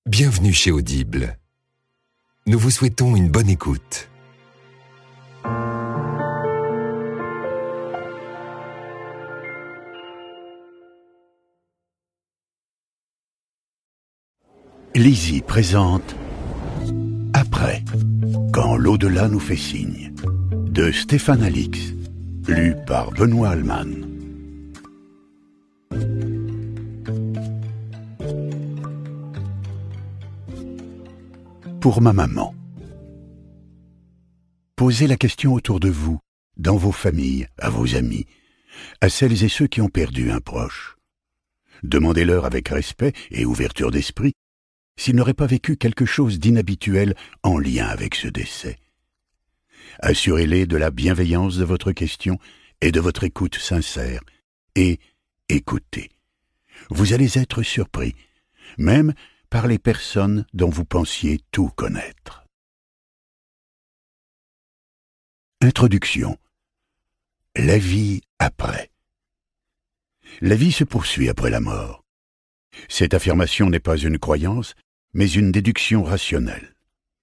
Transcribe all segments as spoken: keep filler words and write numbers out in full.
Bienvenue chez Audible. Nous vous souhaitons une bonne écoute. Lizzie présente Après, quand l'au-delà nous fait signe, de Stéphane Alix, lu par Benoît Alman. Pour ma maman. Posez la question autour de vous, dans vos familles, à vos amis, à celles et ceux qui ont perdu un proche. Demandez-leur avec respect et ouverture d'esprit s'ils n'auraient pas vécu quelque chose d'inhabituel en lien avec ce décès. Assurez-les de la bienveillance de votre question et de votre écoute sincère. Et écoutez. Vous allez être surpris, même par les personnes dont vous pensiez tout connaître. Introduction. La vie après. La vie se poursuit après la mort. Cette affirmation n'est pas une croyance, mais une déduction rationnelle.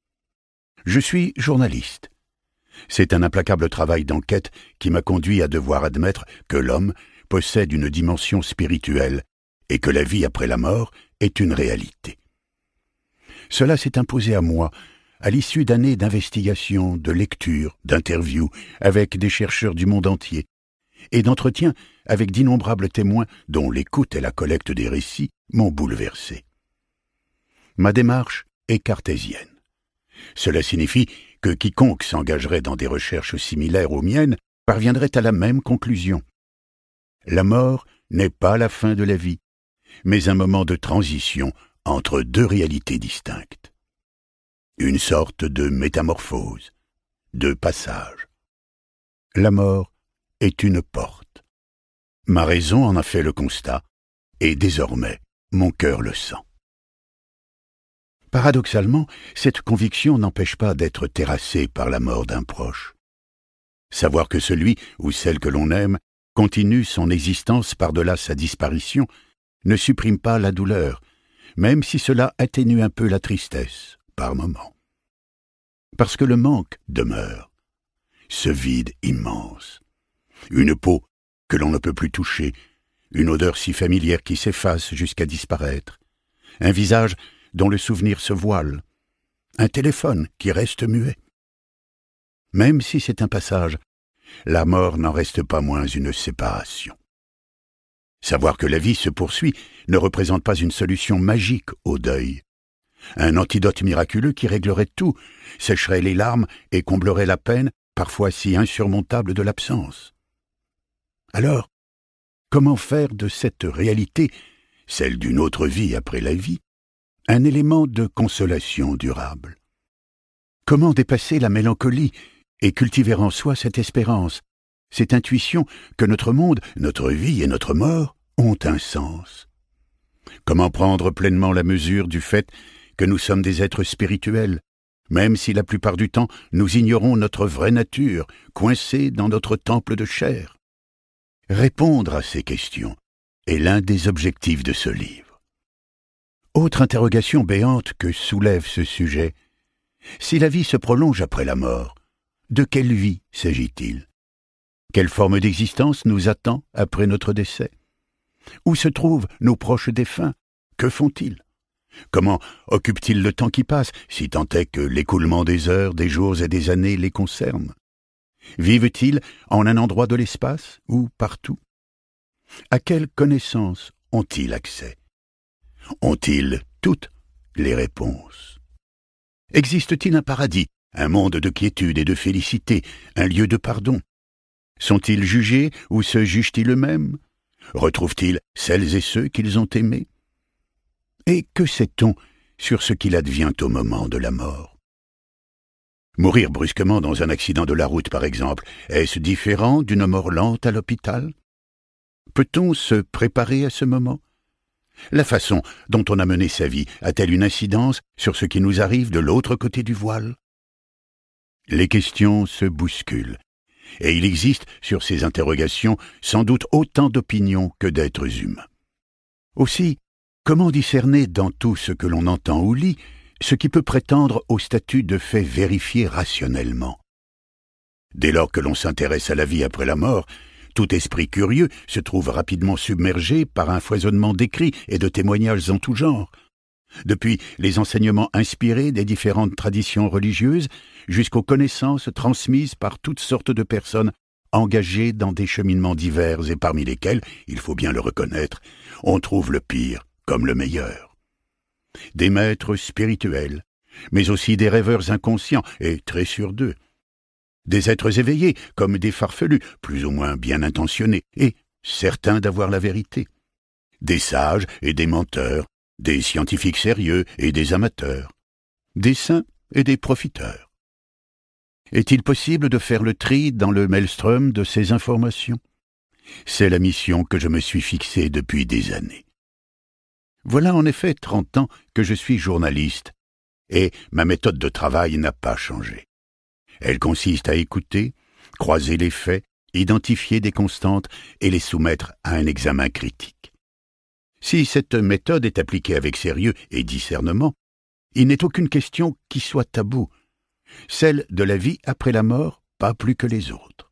Je suis journaliste. C'est un implacable travail d'enquête qui m'a conduit à devoir admettre que l'homme possède une dimension spirituelle et que la vie après la mort est une réalité. Cela s'est imposé à moi à l'issue d'années d'investigation, de lecture, d'interviews avec des chercheurs du monde entier et d'entretiens avec d'innombrables témoins dont l'écoute et la collecte des récits m'ont bouleversé. Ma démarche est cartésienne. Cela signifie que quiconque s'engagerait dans des recherches similaires aux miennes parviendrait à la même conclusion. La mort n'est pas la fin de la vie, mais un moment de transition entre deux réalités distinctes. Une sorte de métamorphose, de passage. La mort est une porte. Ma raison en a fait le constat, et désormais, mon cœur le sent. Paradoxalement, cette conviction n'empêche pas d'être terrassée par la mort d'un proche. Savoir que celui ou celle que l'on aime continue son existence par-delà sa disparition ne supprime pas la douleur, même si cela atténue un peu la tristesse, par moments. Parce que le manque demeure, ce vide immense. Une peau que l'on ne peut plus toucher, une odeur si familière qui s'efface jusqu'à disparaître, un visage dont le souvenir se voile, un téléphone qui reste muet. Même si c'est un passage, la mort n'en reste pas moins une séparation. Savoir que la vie se poursuit ne représente pas une solution magique au deuil. Un antidote miraculeux qui réglerait tout, sécherait les larmes et comblerait la peine, parfois si insurmontable de l'absence. Alors, comment faire de cette réalité, celle d'une autre vie après la vie, un élément de consolation durable? Comment dépasser la mélancolie et cultiver en soi cette espérance, cette intuition que notre monde, notre vie et notre mort ont un sens? Comment prendre pleinement la mesure du fait que nous sommes des êtres spirituels, même si la plupart du temps nous ignorons notre vraie nature, coincée dans notre temple de chair? Répondre à ces questions est l'un des objectifs de ce livre. Autre interrogation béante que soulève ce sujet, si la vie se prolonge après la mort, de quelle vie s'agit-il? Quelle forme d'existence nous attend après notre décès? Où se trouvent nos proches défunts? Que font-ils? Comment occupent-ils le temps qui passe, si tant est que l'écoulement des heures, des jours et des années les concerne? Vivent-ils en un endroit de l'espace ou partout? À quelles connaissances ont-ils accès? Ont-ils toutes les réponses? Existe-t-il un paradis, un monde de quiétude et de félicité, un lieu de pardon? Sont-ils jugés ou se jugent-ils eux-mêmes? Retrouvent-ils celles et ceux qu'ils ont aimés? Et que sait-on sur ce qu'il advient au moment de la mort? Mourir brusquement dans un accident de la route, par exemple, est-ce différent d'une mort lente à l'hôpital? Peut-on se préparer à ce moment? La façon dont on a mené sa vie a-t-elle une incidence sur ce qui nous arrive de l'autre côté du voile? Les questions se bousculent, et il existe sur ces interrogations sans doute autant d'opinions que d'êtres humains. Aussi, Comment discerner dans tout ce que l'on entend ou lit ce qui peut prétendre au statut de fait vérifié rationnellement? Dès lors que l'on s'intéresse à la vie après la mort, tout esprit curieux se trouve rapidement submergé par un foisonnement d'écrits et de témoignages en tout genre, depuis les enseignements inspirés des différentes traditions religieuses jusqu'aux connaissances transmises par toutes sortes de personnes engagées dans des cheminements divers et parmi lesquels, il faut bien le reconnaître, on trouve le pire comme le meilleur. Des maîtres spirituels, mais aussi des rêveurs inconscients et très sûrs d'eux, des êtres éveillés comme des farfelus, plus ou moins bien intentionnés, et certains d'avoir la vérité, des sages et des menteurs, des scientifiques sérieux et des amateurs, des saints et des profiteurs. Est-il possible de faire le tri dans le maelstrom de ces informations? C'est la mission que je me suis fixée depuis des années. Voilà en effet trente ans que je suis journaliste, et ma méthode de travail n'a pas changé. Elle consiste à écouter, croiser les faits, identifier des constantes et les soumettre à un examen critique. Si cette méthode est appliquée avec sérieux et discernement, il n'est aucune question qui soit taboue. Celle de la vie après la mort, pas plus que les autres.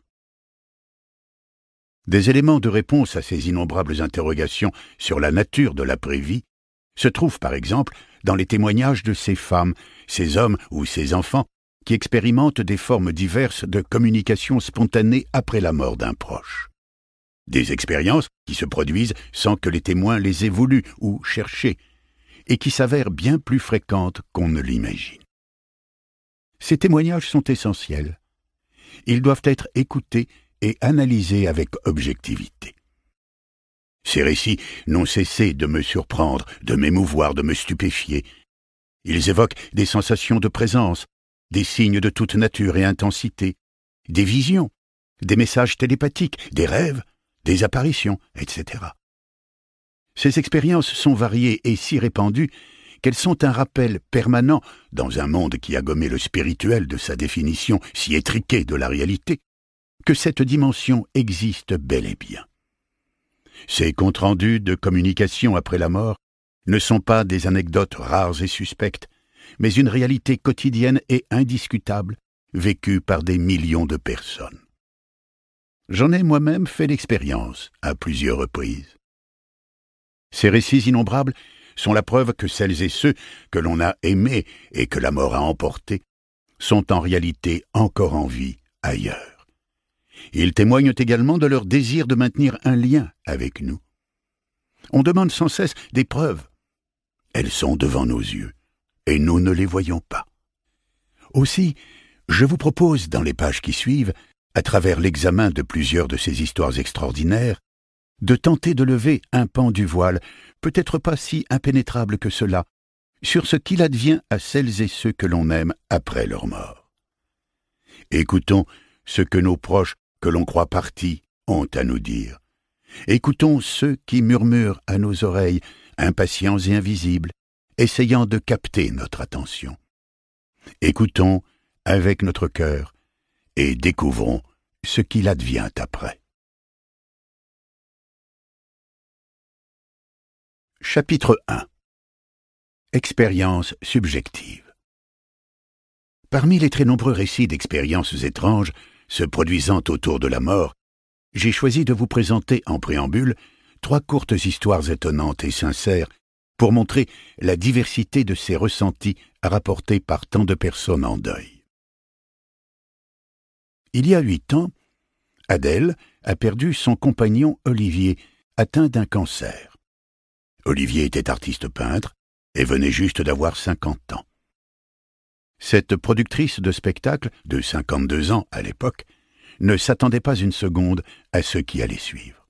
Des éléments de réponse à ces innombrables interrogations sur la nature de l'après-vie se trouvent par exemple dans les témoignages de ces femmes, ces hommes ou ces enfants qui expérimentent des formes diverses de communication spontanée après la mort d'un proche. Des expériences qui se produisent sans que les témoins les aient voulues ou cherchées, et qui s'avèrent bien plus fréquentes qu'on ne l'imagine. Ces témoignages sont essentiels. Ils doivent être écoutés et analysés avec objectivité. Ces récits n'ont cessé de me surprendre, de m'émouvoir, de me stupéfier. Ils évoquent des sensations de présence, des signes de toute nature et intensité, des visions, des messages télépathiques, des rêves, des apparitions, et cetera. Ces expériences sont variées et si répandues qu'elles sont un rappel permanent, dans un monde qui a gommé le spirituel de sa définition si étriquée de la réalité, que cette dimension existe bel et bien. Ces comptes rendus de communication après la mort ne sont pas des anecdotes rares et suspectes, mais une réalité quotidienne et indiscutable, vécue par des millions de personnes. J'en ai moi-même fait l'expérience à plusieurs reprises. Ces récits innombrables sont la preuve que celles et ceux que l'on a aimés et que la mort a emportés sont en réalité encore en vie ailleurs. Ils témoignent également de leur désir de maintenir un lien avec nous. On demande sans cesse des preuves. Elles sont devant nos yeux, et nous ne les voyons pas. Aussi, je vous propose, dans les pages qui suivent, à travers l'examen de plusieurs de ces histoires extraordinaires, de tenter de lever un pan du voile, peut-être pas si impénétrable que cela, sur ce qu'il advient à celles et ceux que l'on aime après leur mort. Écoutons ce que nos proches, que l'on croit partis, ont à nous dire. Écoutons ceux qui murmurent à nos oreilles, impatients et invisibles, essayant de capter notre attention. Écoutons avec notre cœur et découvrons ce qu'il advient après. Chapitre un. Expérience subjective. Parmi les très nombreux récits d'expériences étranges se produisant autour de la mort, j'ai choisi de vous présenter en préambule trois courtes histoires étonnantes et sincères pour montrer la diversité de ces ressentis rapportés par tant de personnes en deuil. Il y a huit ans, Adèle a perdu son compagnon Olivier, atteint d'un cancer. Olivier était artiste peintre et venait juste d'avoir cinquante ans. Cette productrice de spectacle, de cinquante-deux ans à l'époque, ne s'attendait pas une seconde à ce qui allait suivre.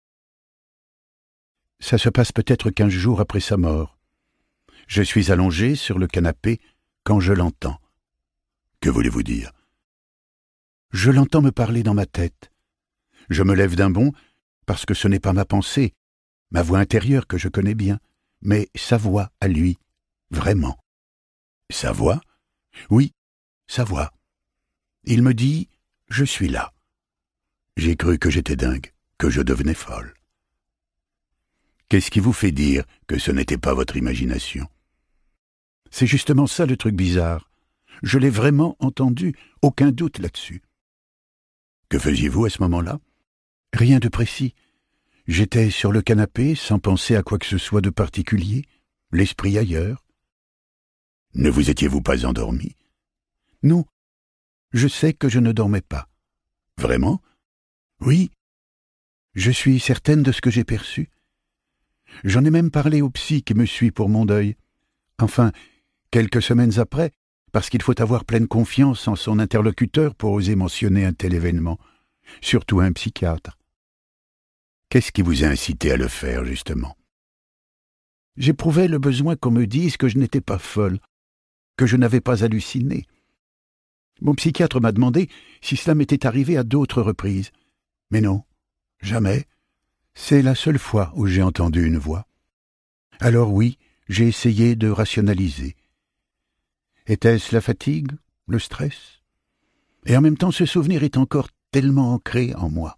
Ça se passe peut-être quinze jours après sa mort. Je suis allongé sur le canapé quand je l'entends. Que voulez-vous dire? Je l'entends me parler dans ma tête. Je me lève d'un bond parce que ce n'est pas ma pensée, ma voix intérieure que je connais bien, mais sa voix à lui, vraiment. Sa voix? Oui, sa voix. Il me dit « Je suis là ». J'ai cru que j'étais dingue, que je devenais folle. Qu'est-ce qui vous fait dire que ce n'était pas votre imagination? C'est justement ça le truc bizarre. Je l'ai vraiment entendu, aucun doute là-dessus. Que faisiez-vous à ce moment-là? Rien de précis. J'étais sur le canapé, sans penser à quoi que ce soit de particulier, l'esprit ailleurs. Ne vous étiez-vous pas endormi? Non. Je sais que je ne dormais pas. Vraiment? Oui. Je suis certaine de ce que j'ai perçu. J'en ai même parlé au psy qui me suit pour mon deuil. Enfin, quelques semaines après, parce qu'il faut avoir pleine confiance en son interlocuteur pour oser mentionner un tel événement, surtout un psychiatre. Qu'est-ce qui vous a incité à le faire, justement? J'éprouvais le besoin qu'on me dise que je n'étais pas folle, que je n'avais pas halluciné. Mon psychiatre m'a demandé si cela m'était arrivé à d'autres reprises. Mais non, jamais. C'est la seule fois où j'ai entendu une voix. Alors oui, j'ai essayé de rationaliser. Était-ce la fatigue, le stress? Et en même temps, ce souvenir est encore tellement ancré en moi.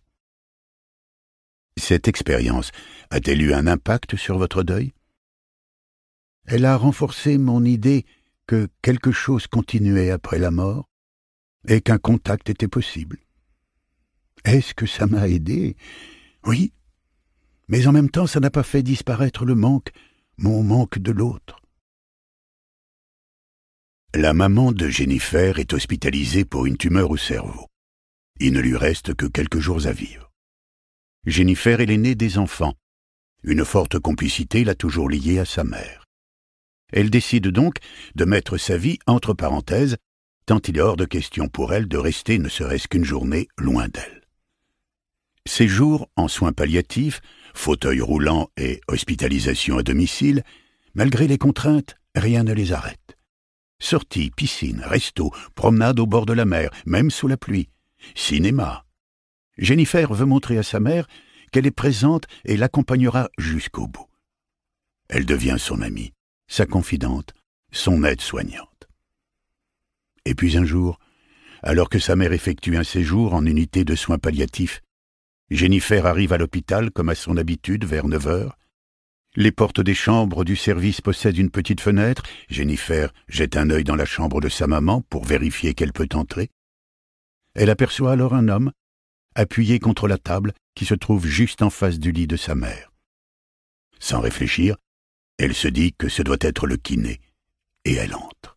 Cette expérience a-t-elle eu un impact sur votre deuil? Elle a renforcé mon idée que quelque chose continuait après la mort et qu'un contact était possible. Est-ce que ça m'a aidé? Oui, mais en même temps, ça n'a pas fait disparaître le manque, mon manque de l'autre. La maman de Jennifer est hospitalisée pour une tumeur au cerveau. Il ne lui reste que quelques jours à vivre. Jennifer est l'aînée des enfants. Une forte complicité l'a toujours liée à sa mère. Elle décide donc de mettre sa vie entre parenthèses, tant il est hors de question pour elle de rester ne serait-ce qu'une journée loin d'elle. Ses jours en soins palliatifs, fauteuil roulant et hospitalisation à domicile, malgré les contraintes, rien ne les arrête. Sorties, piscine, resto, promenade au bord de la mer, même sous la pluie, cinéma. Jennifer veut montrer à sa mère qu'elle est présente et l'accompagnera jusqu'au bout. Elle devient son amie, sa confidente, son aide-soignante. Et puis un jour, alors que sa mère effectue un séjour en unité de soins palliatifs, Jennifer arrive à l'hôpital comme à son habitude vers neuf heures. Les portes des chambres du service possèdent une petite fenêtre. Jennifer jette un œil dans la chambre de sa maman pour vérifier qu'elle peut entrer. Elle aperçoit alors un homme, appuyé contre la table, qui se trouve juste en face du lit de sa mère. Sans réfléchir, elle se dit que ce doit être le kiné, et elle entre.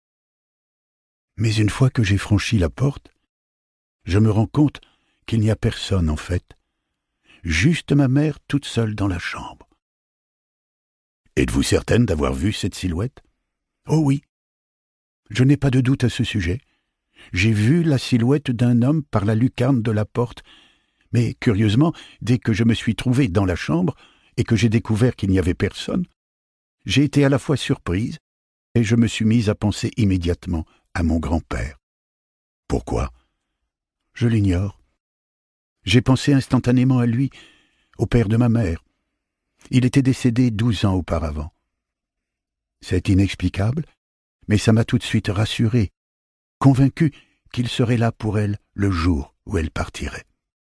Mais une fois que j'ai franchi la porte, je me rends compte qu'il n'y a personne en fait, juste ma mère toute seule dans la chambre. Êtes-vous certaine d'avoir vu cette silhouette? Oh oui. Je n'ai pas de doute à ce sujet. J'ai vu la silhouette d'un homme par la lucarne de la porte, mais curieusement, dès que je me suis trouvé dans la chambre et que j'ai découvert qu'il n'y avait personne, j'ai été à la fois surprise et je me suis mise à penser immédiatement à mon grand-père. Pourquoi? Je l'ignore. J'ai pensé instantanément à lui, au père de ma mère. Il était décédé douze ans auparavant. C'est inexplicable, mais ça m'a tout de suite rassuré, convaincu qu'il serait là pour elle le jour où elle partirait.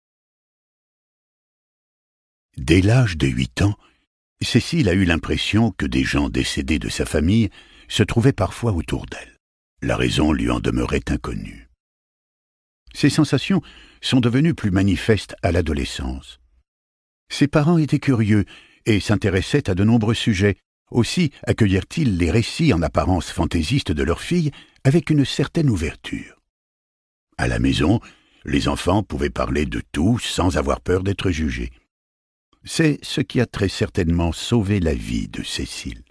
Dès l'âge de huit ans, Cécile a eu l'impression que des gens décédés de sa famille se trouvaient parfois autour d'elle. La raison lui en demeurait inconnue. Ces sensations sont devenues plus manifestes à l'adolescence. Ses parents étaient curieux et s'intéressaient à de nombreux sujets. Aussi accueillèrent-ils les récits en apparence fantaisistes de leur fille avec une certaine ouverture. À la maison, les enfants pouvaient parler de tout sans avoir peur d'être jugés. C'est ce qui a très certainement sauvé la vie de Cécile.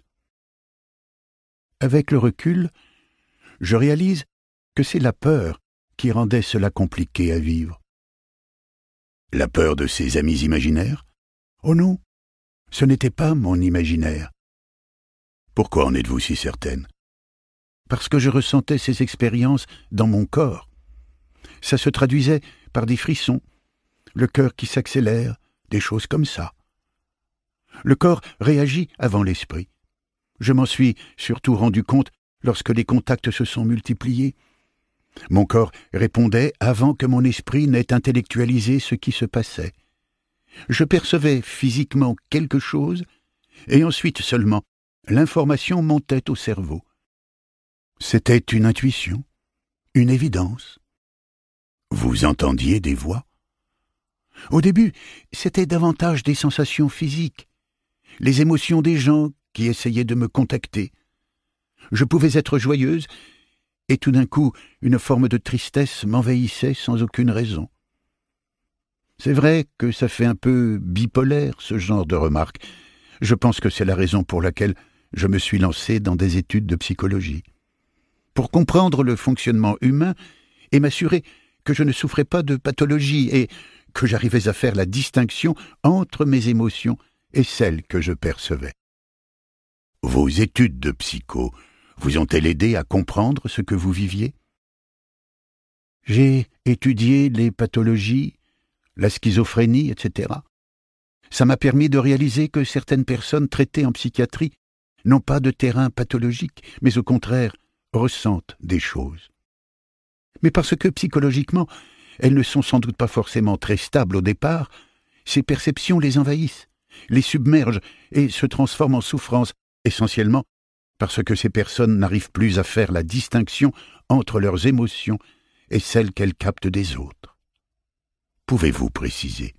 Avec le recul, je réalise que c'est la peur qui rendait cela compliqué à vivre. La peur de ses amis imaginaires? Oh non, ce n'était pas mon imaginaire. Pourquoi en êtes-vous si certaine? Parce que je ressentais ces expériences dans mon corps. Ça se traduisait par des frissons, le cœur qui s'accélère, des choses comme ça. Le corps réagit avant l'esprit. Je m'en suis surtout rendu compte lorsque les contacts se sont multipliés. Mon corps répondait avant que mon esprit n'ait intellectualisé ce qui se passait. Je percevais physiquement quelque chose, et ensuite seulement l'information montait au cerveau. C'était une intuition, une évidence. Vous entendiez des voix? Au début, c'était davantage des sensations physiques, les émotions des gens qui essayaient de me contacter. Je pouvais être joyeuse, et tout d'un coup, une forme de tristesse m'envahissait sans aucune raison. C'est vrai que ça fait un peu bipolaire, ce genre de remarques. Je pense que c'est la raison pour laquelle je me suis lancé dans des études de psychologie. Pour comprendre le fonctionnement humain et m'assurer que je ne souffrais pas de pathologie et que j'arrivais à faire la distinction entre mes émotions et celles que je percevais. Vos études de psycho vous ont-elles aidé à comprendre ce que vous viviez? J'ai étudié les pathologies, la schizophrénie, et cetera. Ça m'a permis de réaliser que certaines personnes traitées en psychiatrie n'ont pas de terrain pathologique, mais au contraire ressentent des choses. Mais parce que psychologiquement, elles ne sont sans doute pas forcément très stables au départ, ces perceptions les envahissent, les submergent et se transforment en souffrance, essentiellement parce que ces personnes n'arrivent plus à faire la distinction entre leurs émotions et celles qu'elles captent des autres. Pouvez-vous préciser?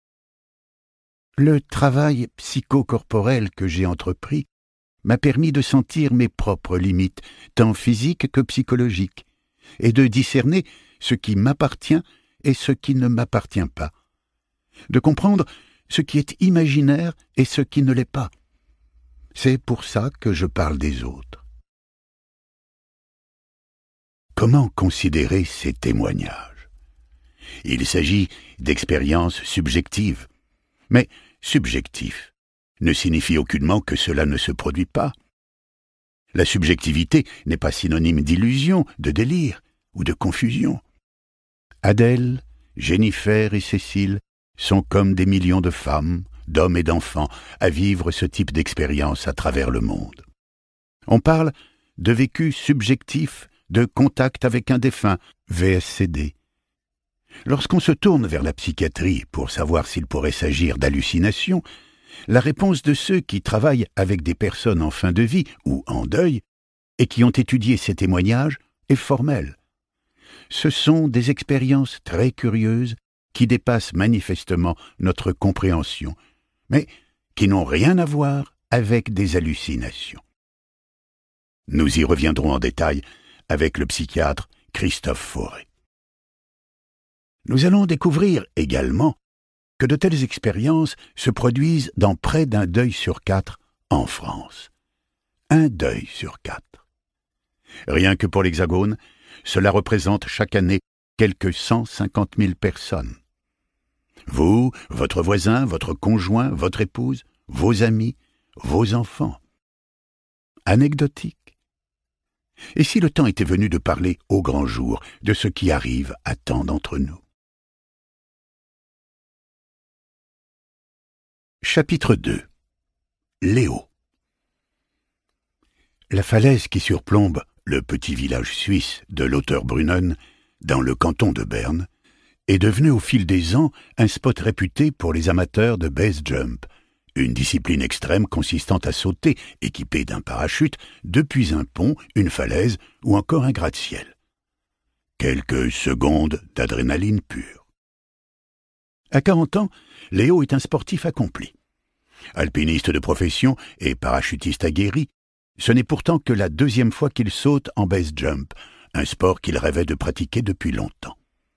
Le travail psychocorporel que j'ai entrepris m'a permis de sentir mes propres limites, tant physiques que psychologiques, et de discerner ce qui m'appartient et ce qui ne m'appartient pas, de comprendre ce qui est imaginaire et ce qui ne l'est pas. C'est pour ça que je parle des autres. Comment considérer ces témoignages? Il s'agit d'expériences subjectives, mais subjectif ne signifie aucunement que cela ne se produit pas. La subjectivité n'est pas synonyme d'illusion, de délire ou de confusion. Adèle, Jennifer et Cécile sont comme des millions de femmes, d'hommes et d'enfants à vivre ce type d'expérience à travers le monde. On parle de vécu subjectif, de contact avec un défunt, V S C D. Lorsqu'on se tourne vers la psychiatrie pour savoir s'il pourrait s'agir d'hallucinations, la réponse de ceux qui travaillent avec des personnes en fin de vie ou en deuil et qui ont étudié ces témoignages est formelle. Ce sont des expériences très curieuses qui dépassent manifestement notre compréhension, mais qui n'ont rien à voir avec des hallucinations. Nous y reviendrons en détail avec le psychiatre Christophe Fauré. Nous allons découvrir également que de telles expériences se produisent dans près d'un deuil sur quatre en France. Un deuil sur quatre. Rien que pour l'Hexagone, cela représente chaque année quelques cent cinquante mille personnes. Vous, votre voisin, votre conjoint, votre épouse, vos amis, vos enfants. Anecdotique. Et si le temps était venu de parler au grand jour de ce qui arrive à tant d'entre nous? Chapitre deux. Léo. La falaise qui surplombe le petit village suisse de Lauterbrunnen, dans le canton de Berne, est devenue au fil des ans un spot réputé pour les amateurs de base jump, une discipline extrême consistant à sauter, équipé d'un parachute, depuis un pont, une falaise ou encore un gratte-ciel. Quelques secondes d'adrénaline pure. À quarante ans, Léo est un sportif accompli. Alpiniste de profession et parachutiste aguerri, ce n'est pourtant que la deuxième fois qu'il saute en base jump, un sport qu'il rêvait de pratiquer depuis longtemps.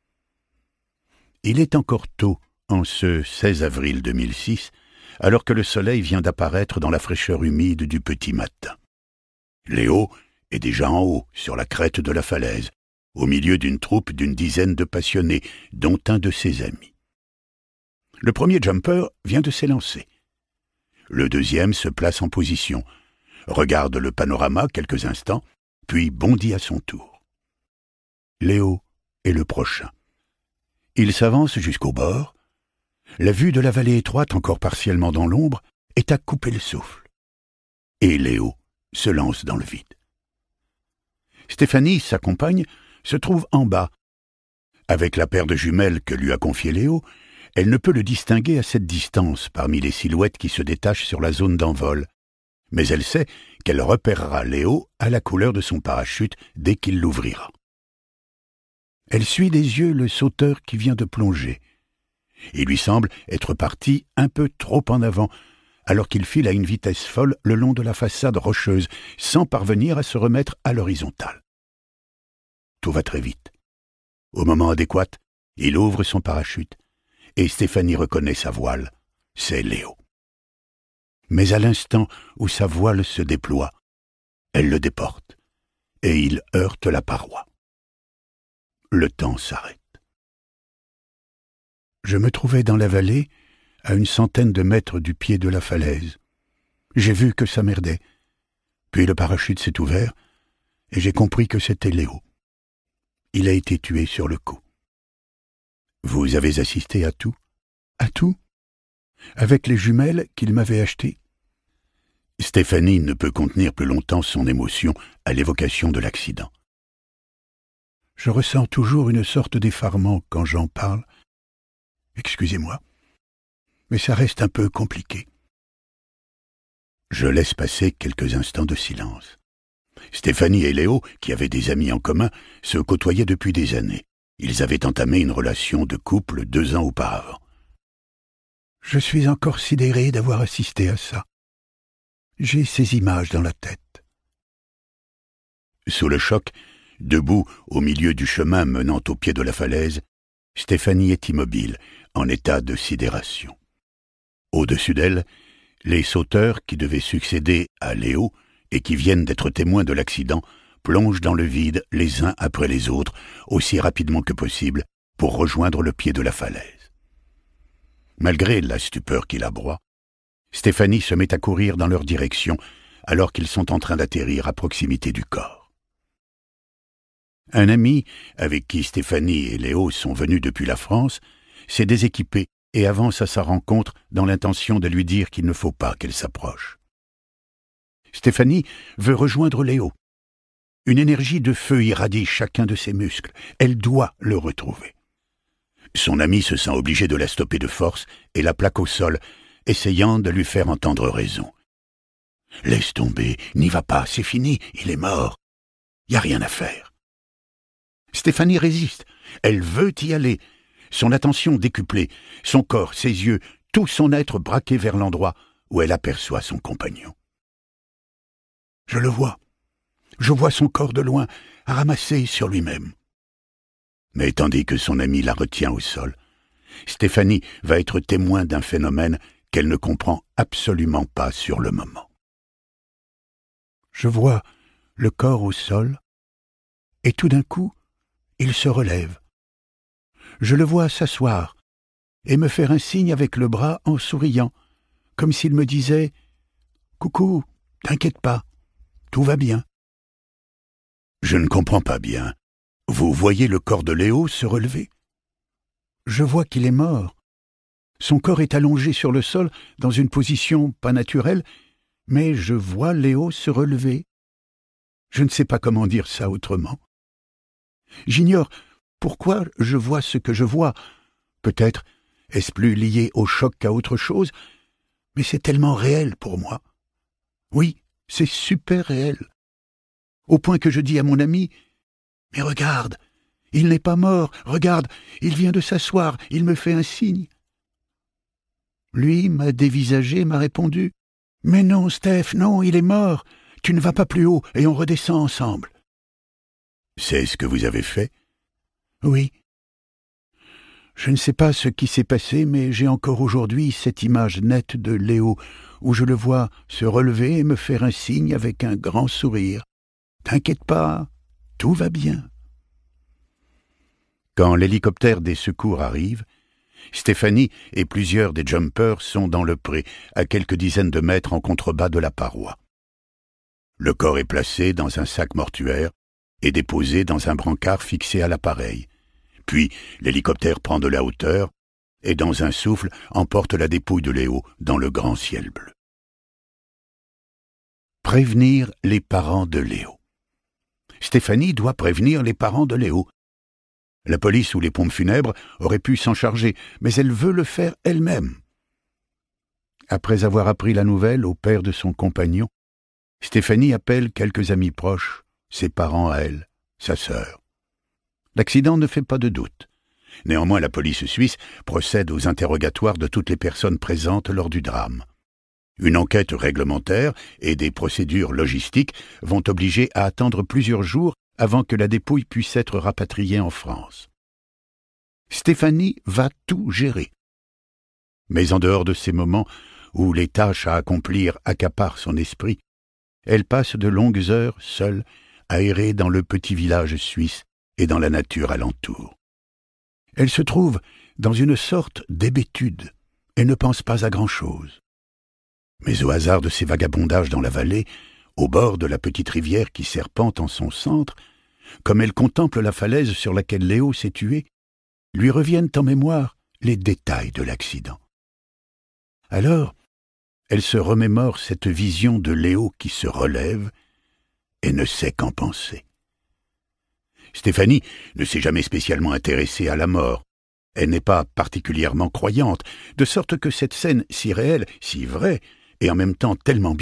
Il est encore tôt, en ce seize avril deux mille six, alors que le soleil vient d'apparaître dans la fraîcheur humide du petit matin. Léo est déjà en haut, sur la crête de la falaise, au milieu d'une troupe d'une dizaine de passionnés, dont un de ses amis. Le premier jumper vient de s'élancer. Le deuxième se place en position, regarde le panorama quelques instants, puis bondit à son tour. Léo est le prochain. Il s'avance jusqu'au bord. La vue de la vallée étroite, encore partiellement dans l'ombre, est à couper le souffle. Et Léo se lance dans le vide. Stéphanie, sa compagne, se trouve en bas. Avec la paire de jumelles que lui a confiée Léo, Elle ne peut le distinguer à cette distance parmi les silhouettes qui se détachent sur la zone d'envol, mais elle sait qu'elle repérera Léo à la couleur de son parachute dès qu'il l'ouvrira. Elle suit des yeux le sauteur qui vient de plonger. Il lui semble être parti un peu trop en avant, alors qu'il file à une vitesse folle le long de la façade rocheuse, sans parvenir à se remettre à l'horizontale. Tout va très vite. Au moment adéquat, il ouvre son parachute, et Stéphanie reconnaît sa voile. C'est Léo. Mais à l'instant où sa voile se déploie, elle le déporte, et il heurte la paroi. Le temps s'arrête. Je me trouvais dans la vallée, à une centaine de mètres du pied de la falaise. J'ai vu que ça merdait. Puis le parachute s'est ouvert, et j'ai compris que c'était Léo. Il a été tué sur le coup. Vous avez assisté à tout? À tout? Avec les jumelles qu'il m'avait achetées? Stéphanie ne peut contenir plus longtemps son émotion à l'évocation de l'accident. Je ressens toujours une sorte d'effarement quand j'en parle. Excusez-moi, mais ça reste un peu compliqué. Je laisse passer quelques instants de silence. Stéphanie et Léo, qui avaient des amis en commun, se côtoyaient depuis des années. Ils avaient entamé une relation de couple deux ans auparavant. Je suis encore sidéré d'avoir assisté à ça. J'ai ces images dans la tête. Sous le choc, debout au milieu du chemin menant au pied de la falaise, Stéphanie est immobile, en état de sidération. Au-dessus d'elle, les sauteurs qui devaient succéder à Léo et qui viennent d'être témoins de l'accident plongent dans le vide les uns après les autres, aussi rapidement que possible, pour rejoindre le pied de la falaise. Malgré la stupeur qui la broie, Stéphanie se met à courir dans leur direction alors qu'ils sont en train d'atterrir à proximité du corps. Un ami, avec qui Stéphanie et Léo sont venus depuis la France, s'est déséquipé et avance à sa rencontre dans l'intention de lui dire qu'il ne faut pas qu'elle s'approche. Stéphanie veut rejoindre Léo. Une énergie de feu irradie chacun de ses muscles. Elle doit le retrouver. Son ami se sent obligé de la stopper de force et la plaque au sol, essayant de lui faire entendre raison. « Laisse tomber, n'y va pas, c'est fini, il est mort. Y a rien à faire. » Stéphanie résiste. Elle veut y aller. Son attention décuplée, son corps, ses yeux, tout son être braqué vers l'endroit où elle aperçoit son compagnon. Je le vois. Je vois son corps de loin, ramassé sur lui-même. Mais tandis que son ami la retient au sol, Stéphanie va être témoin d'un phénomène qu'elle ne comprend absolument pas sur le moment. Je vois le corps au sol, et tout d'un coup, il se relève. Je le vois s'asseoir et me faire un signe avec le bras en souriant, comme s'il me disait « Coucou, t'inquiète pas, tout va bien. » Je ne comprends pas bien. Vous voyez le corps de Léo se relever? Je vois qu'il est mort. Son corps est allongé sur le sol dans une position pas naturelle, mais je vois Léo se relever. Je ne sais pas comment dire ça autrement. J'ignore pourquoi je vois ce que je vois. Peut-être est-ce plus lié au choc qu'à autre chose, mais c'est tellement réel pour moi. Oui, c'est super réel. Au point que je dis à mon ami « Mais regarde, il n'est pas mort, regarde, il vient de s'asseoir, il me fait un signe. » Lui m'a dévisagé, m'a répondu « Mais non, Steph, non, il est mort, tu ne vas pas plus haut et on redescend ensemble. » C'est ce que vous avez fait? Oui. Je ne sais pas ce qui s'est passé, mais j'ai encore aujourd'hui cette image nette de Léo, où je le vois se relever et me faire un signe avec un grand sourire. « T'inquiète pas, tout va bien. » Quand l'hélicoptère des secours arrive, Stéphanie et plusieurs des jumpers sont dans le pré, à quelques dizaines de mètres en contrebas de la paroi. Le corps est placé dans un sac mortuaire et déposé dans un brancard fixé à l'appareil. Puis l'hélicoptère prend de la hauteur et dans un souffle emporte la dépouille de Léo dans le grand ciel bleu. Prévenir les parents de Léo. Stéphanie doit prévenir les parents de Léo. La police ou les pompes funèbres auraient pu s'en charger, mais elle veut le faire elle-même. Après avoir appris la nouvelle au père de son compagnon, Stéphanie appelle quelques amis proches, ses parents à elle, sa sœur. L'accident ne fait pas de doute. Néanmoins, la police suisse procède aux interrogatoires de toutes les personnes présentes lors du drame. Une enquête réglementaire et des procédures logistiques vont obliger à attendre plusieurs jours avant que la dépouille puisse être rapatriée en France. Stéphanie va tout gérer. Mais en dehors de ces moments où les tâches à accomplir accaparent son esprit, elle passe de longues heures seule à errer dans le petit village suisse et dans la nature alentour. Elle se trouve dans une sorte d'hébétude et ne pense pas à grand-chose. Mais au hasard de ses vagabondages dans la vallée, au bord de la petite rivière qui serpente en son centre, comme elle contemple la falaise sur laquelle Léo s'est tué, lui reviennent en mémoire les détails de l'accident. Alors, elle se remémore cette vision de Léo qui se relève et ne sait qu'en penser. Stéphanie ne s'est jamais spécialement intéressée à la mort. Elle n'est pas particulièrement croyante, de sorte que cette scène si réelle, si vraie, et en même temps tellement